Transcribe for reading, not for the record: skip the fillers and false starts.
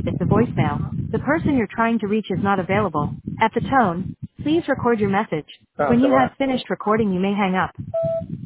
to voicemail. The person you're trying to reach is not available. At the tone, please record your message. No, When it's you have alright. finished recording, you may hang up.